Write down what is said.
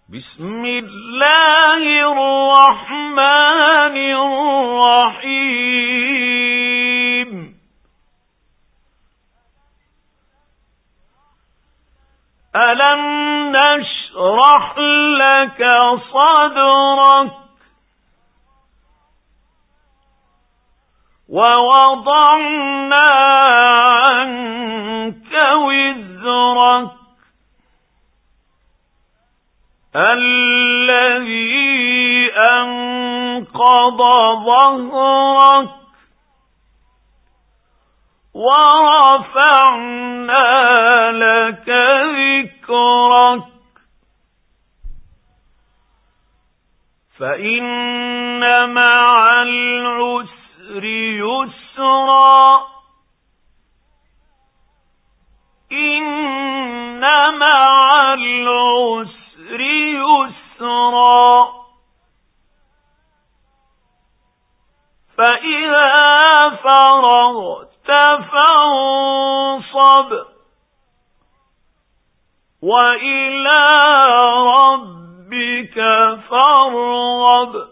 بسم الله الرحمن الرحيم ألم نشرح لك صدرك ووضعنا عنك وزرك الذي أنقض ظهرك ورفعنا لك ذكرك فإن مع العسر يسرا إن مع العسر يسرا فإذا فرغت فانصب وإلى ربك فارغب